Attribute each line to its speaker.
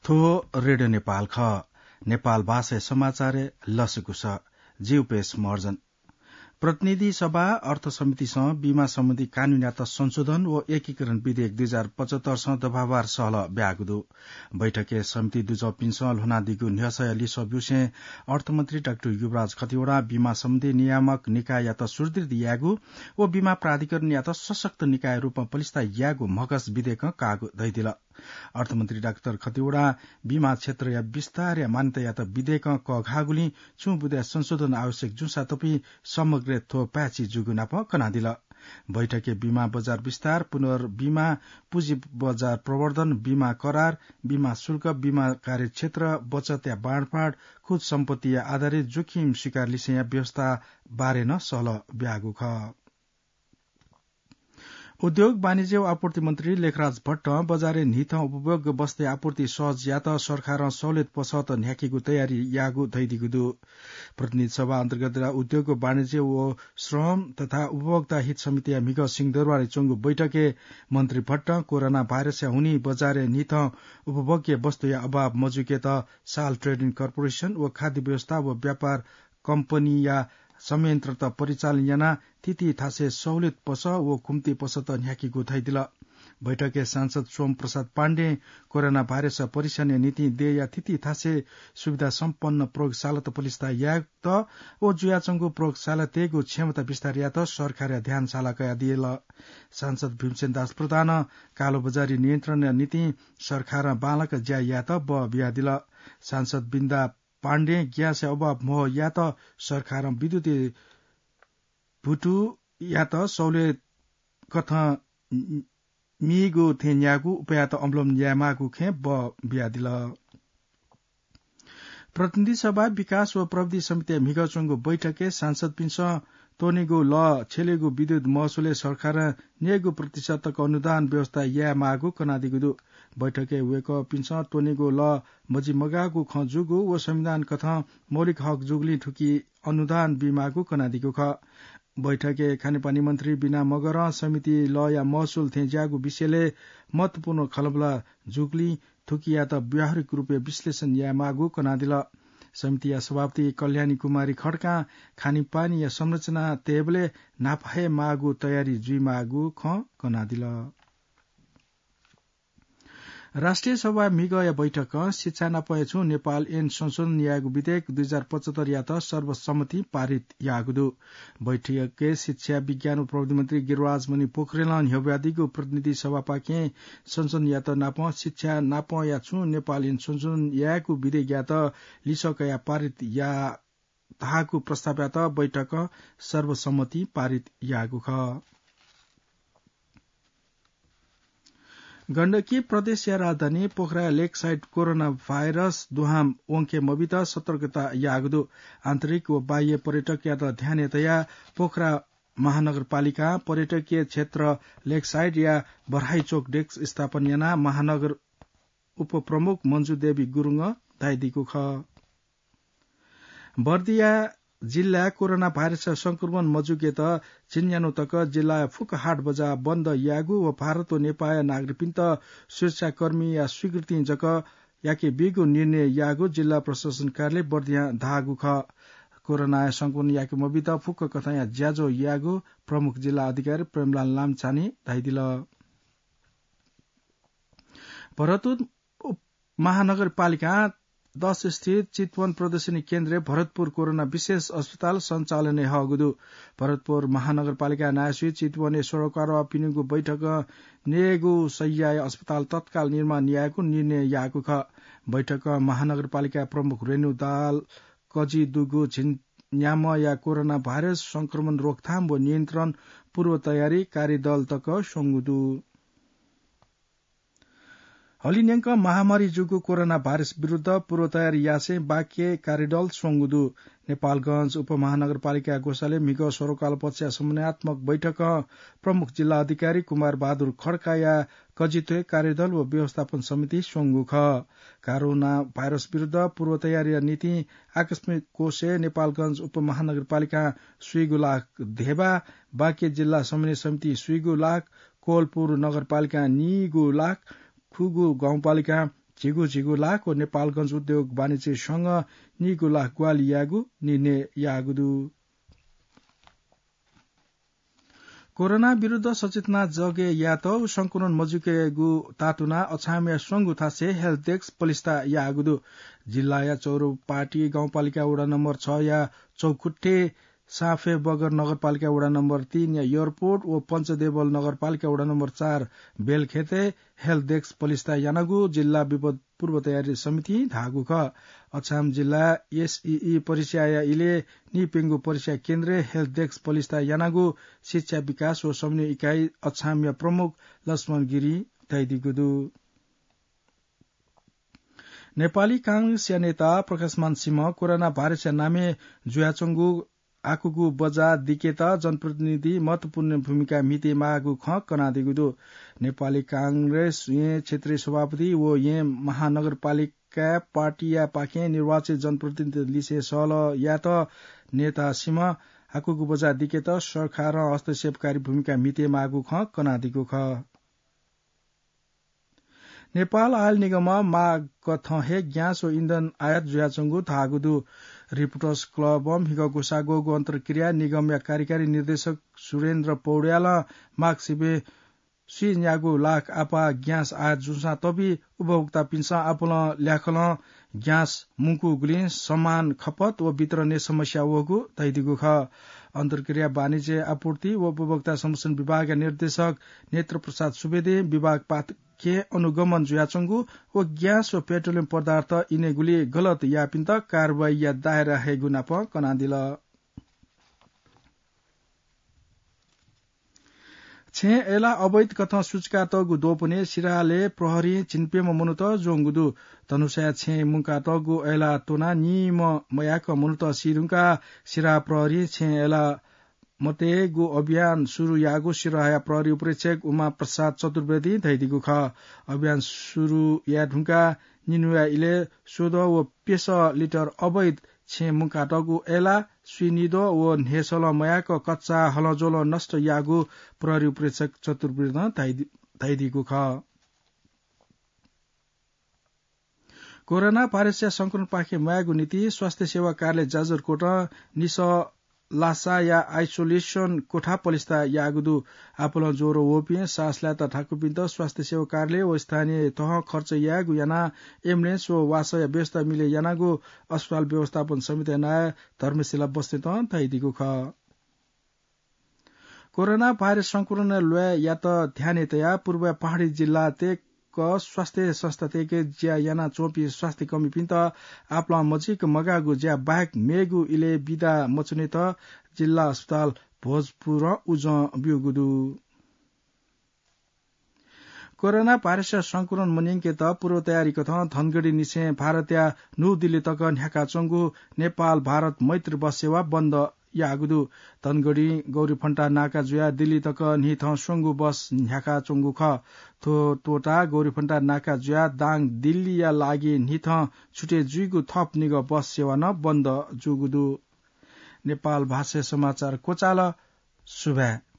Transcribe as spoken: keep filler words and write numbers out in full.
Speaker 1: थो रेडियो नेपाल ख नेपाल भाषा समाचार लसकुस जीव पेश मर्जन प्रतिनिधि सभा अर्थ समितिसँग बीमा सम्बन्धी कानून यात संशोधन व एकीकरण विधेयक दुई हजार पचहत्तर दफावार सहल ब्यागुदु बैठके समिति दुज पिन्सल हुनादिगु न्यसय लिस ब्युसे अर्थमन्त्री डाक्टर युवराज खतिवड़ा बीमा सम्बन्धी नियामक निकाय यात सुदृढ यागु व बीमा प्राधिकरण यात सशक्त निकाय रूपमा पलिस्ता यागु मगस विधेयक कागु दैदिल अर्थमन्त्री डाक्टर खतिवड़ा बीमा क्षेत्र या विस्तार या मान्यता यात विधेयक क घागुली छु बुद्या संशोधन आवश्यक जुसा तपी समग्र थो प्याची जुगुनाप कनादिल बैठके बीमा बजार विस्तार पुनर्बीमा पुँजी बजार प्रवर्धन बीमा करार बीमा शुल्क बीमा कार्यक्षेत्र बचत या बाँडफाँड खुद सम्पत्ति या आधारित जोखिम स्वीकार लिसे व्यवस्था बारे न सहल ब्यागु ख उद्योग वाणिज्य व आपूर्ति मन्त्री लेखराज भट्ट बजारे निथ उपभोग बस्ते आपूर्ति सहज यात सरकार सहुलियत पसत न्याकीको तयारी यागु दैदिगुदु प्रतिनिधि सभा अन्तर्गत उद्योग वाणिज्य व श्रम तथा उपभोक्ता हित समिति मिग सिंहदरबार चंगु बैठके मन्त्री भट्ट कोरोना भाइरस हुने बजारे निथ उपभोग्य वस्तु या अभाव मजुके त साल ट्रेडिङ कर्पोरेशन व खाद्य व्यवस्था व व्यापार कम्पनी या संयन्त्र त परिचालन याना तिथि थासे सहुलियत पस व खुम्ती पस त न्याकीको थैदिल बैठके सांसद सोम प्रसाद पाण्डे कोरोना भाइरस परिचालन नीति दे या तिथि थासे सुविधा सम्पन्न प्रयोगशाला त पलिस्ता याग त ओ जुयाचंगु प्रयोगशाला तेगु क्षमता विस्तार या त सरकार ध्यानशाला कया दिएल सांसद भीमसेन दास प्रधान कालो बजारी नियन्त्रण नीति सरकार बालक ज्या या त ब बिया दिल सांसद बिन्दा पाण्डे ग्यास अभाव मोह या त सरकार विद्युतीय भुटु या त सहुलियत कथ मिगु थेन्यागु उपया त अम्लम यामागु खे ब बिया दिल प्रतिनिधि सभा विकास व प्रविधि समिति मिगचंगु बैठके सांसद पिंस तोनेगु ल छेलेगु विद्युत महसुले सरकार नेगु प्रतिशतको अनुदान व्यवस्था या मागु कनादिगुदु बैठके वेक पिंस तोनेगु ल मजी मगागु खजुगु व संविधान कथा मौलिक हक जुगली ठुकी अनुदान बिमागु कनादिगु ख बैठके खानेपानी मन्त्री बिना मगर समिति ल या महसुल थे ज्यागु विषयले महत्वपूर्ण खलबला जुगली थुकिया त व्यावहारिक रूपे विश्लेषण या मागु कनादिल समिति या सभापति कल्याणी कुमारी खड्का खानेपानी या संरचना तेबले नाफाए मागु तयारी जुई मागु ख कनादिल राष्ट्रिय सभा मिग या बैठक शिक्षा नपाएछु नेपाल एन संशोधन यागु विधेयक दुई हजार पचहत्तर या त सर्वसम्मति पारित यागुदु बैठके शिक्षा विज्ञान व प्रविधि मन्त्री गिरिराज मणि पोखरेल ह्यव्यादिगु प्रतिनिधि सभा पाके संशोधन या त नाप शिक्षा नाप या छु नेपाल एन संशोधन यागु विधेयक या त लिसक या पारित या ताहाकु प्रस्ताव या त बैठक सर्वसम्मति पारित यागु ख गण्डकी प्रदेश या राजधानी Pokhara lakeside corona virus दुहाम ओंके मबित सतर्कता यागदु आन्तरिक व बाह्य पर्यटक या त ध्यानतया पोखरा महानगरपालिका पर्यटकीय क्षेत्र लेक साइड या बरहाई चोक डेस्क स्थापन याना महानगर उपप्रमुख मन्जु देवी गुरुङ दाइदिको ख बर्दिया जिल्ला कोरोना भाइरस संक्रमण मजुके त चिन्यानो तक जिल्ला फुकहाट बजा बन्द यागु व भारत व नेपाल नागरिक सुरक्षाकर्मी या स्वीकृति जक याके बिगु निर्णय यागु जिल्ला प्रशासन कार्यालय बर्दिया धागु ख कोरोना संक्रमण याके मबित फुक कथा या ज्याजो यागु प्रमुख जिल्ला अधिकारी प्रेमलाल लामछाने धाइदिल भरतपुर महानगरपालिका दस स्थित चितवन प्रदर्शनी केन्द्र भरतपुर कोरोना विशेष अस्पताल सञ्चालन हगुदु भरतपुर महानगरपालिका नायसु चितवन सरोकार पिनुगु बैठक नेगु सैया अस्पताल तत्काल निर्माण न्यायको निर्णय यागु ख बैठक महानगरपालिका प्रमुख रेणु दाल कजी दुगु झिन्याम या कोरोना भाइरस संक्रमण रोकथाम व नियन्त्रण पूर्व तयारी कार्यदल तक संगुदु हलिन्याङ्क महामारी जुगु कोरोना भाइरस विरूद्ध पूर्व तयारी यासे बाक्य कार्यदल सोंगुदु नेपालगंज उपमहानगरपालिका गोसाले मिग सरोकाल पक्षा समन्वयात्मक बैठक प्रमुख जिल्ला अधिकारी कुमार बहादुर खड्का या कजितोय कार्यदल व व्यवस्थापन समिति सोंगु ख कोरोना भाइरस विरूद्ध पूर्व तयारी नीति आकस्मिक कोषे नेपालगंज उपमहानगरपालिका सुइगुलाख धेबा बाक्य जिल्ला समन्वय समिति सुइगुलाख कोलपुर नगरपालिका निगुलाख खुगु गाउँपालिका झिगु झिगु लाख नेपालगंज उद्योग वाणिज्य संघ निगु लाख ग्वाली यागु निने यागुदु कोरोना विरूद्ध सचेतना जगे या त संकुलन मजुकेगु तातुना अछामिया संगु थासे हेल्थ डेस्क पलिस्ता यागुदु जिल्ला या चौरोपाटी गाउँपालिका वडा नम्बर छ या चौकुट्टे साफे बगर नगरपालिका वडा नम्बर तीन या एयरपोर्ट व पञ्चदेवल नगरपालिका वडा नम्बर चार बेलखेते हेल्थ डेस्क पलिस्ता यानगु जिल्ला विपद पूर्व तयारी समिति धागु ख अछाम जिल्ला एसईई परीक्षा या इले निपेंगु परीक्षा केन्द्र हेल्थ डेस्क पलिस्ता यानागु शिक्षा विकास व समन्वय इकाई अछाम या प्रमुख लक्ष्मण गिरी तैदिगुदु नेपाली कांग्रेस या नेता प्रकाशमान सिंह कोरोना भाइरस नामे जुयाचंगु आकुगु बजा दिकेत जनप्रतिनिधि महत्वपूर्ण भूमिका मिते मागु ख कनादिगुदु नेपाली कांग्रेस ये क्षेत्रीय सभापति वो ये महानगरपालिका पार्टी या पाके निर्वाचित जनप्रतिनिधि लिसे सल या त नेता सिंह आकुगु बजा दिकेत सरकार हस्तक्षेपकारी भूमिका मिते मागु ख कनादिगु ख नेपाल आयल निगम माग कथे ग्यास व इन्धन आयात जुयाचंगु थागुदु रिपोर्टर्स क्लब हिगको सागोगो अन्तर्क्रिया निगम या कार्यकारी निर्देशक सुरेन्द्र पौड्याल माग सिबे सुई न्यागु लाख आपा ग्यास आयात जुसा तबी उपभोक्ता पिन्सा आपुल ल्याखल ग्यास मुकु गुली समान खपत व वितरण समस्या वगु तैदिगु ख अन्तर्क्रिया वाणिज्य आपूर्ति व उपभोक्ता संरक्षण विभाग निर्देशक नेत्र प्रसाद सुवेदी विभाग पात के अनुगमन जुयाचंगु व ग्यास व पेट्रोलियम पदार्थ इनेगुली गलत यापिन्त कारवाही या दायरा है गुनाप कनादिल छे एला अवैध कथा सूचका तगु दोपने सिराले प्रहरी चिन्पेम मुनुत जोंगुदु तनुसा छे मुका तगु एला तोना निम मयाक मुनुत सिरुका सिरा प्रहरी छे एला मते गु अभियान सुरु यागु सिराया प्रहरी उपरीक्षक उमा प्रसाद चतुर्वेदी धैदिगु ख अभियान सुरु या ढुंका निनुया इले सोध व पेस लिटर अवैध छे मुका टगु एला सुनिदो व नेसल मयाक कच्चा हलजोल नष्ट यागु प्रहरी उपरीक्षक चतुर्वेदी धैदिगु ख कोरोना भाइरस संक्रमण पाखे मयागु नीति स्वास्थ्य सेवा कार्यालय जाजरकोट निस लासा या आइसोलेशन कोठा पलिस्ता यागुदु आपुल जोरो वोपी सासलाता ठाकुपिन्त स्वास्थ्य सेवा कार्यालय व स्थानीय तह खर्च यागु याना एम्बुलेन्स व वासया व्यवस्था मिले यानागु अस्पताल व्यवस्थापन समिति नाय धर्मशिला बस्ने त थैदिगु ख कोरोना भाइरस संक्रमण लय या त ध्यानेतया पूर्व पहाडी जिल्ला ते क स्वास्थ्य संस्था तेके ज्या याना चोपी स्वास्थ्य कमी पिन्त आपला मजिक मगागु ज्या बाहेक मेगु इले बिदा मचुने त जिल्ला अस्पताल भोजपुर उज बिउगुदु कोरोना भाइरस संक्रमण मनिंके त पूर्व तयारी कथ धनगढ़ी निसे भारतीय न्यू दिल्ली तक न्याका चंगु नेपाल भारत मैत्री बस सेवा बन्द यागुदु धनगढ़ी गौरीफन्टा नाका जुया दिल्ली तक निथ सोंगु बस न्याका चंगु ख थो तोटा गौरीफन्टा नाका जुया दाङ दिल्ली या लागि निथ छुटे जुइगु थप निग बस सेवा न बन्द जुगुदु नेपाल भाषा समाचार कोचाल सुभा।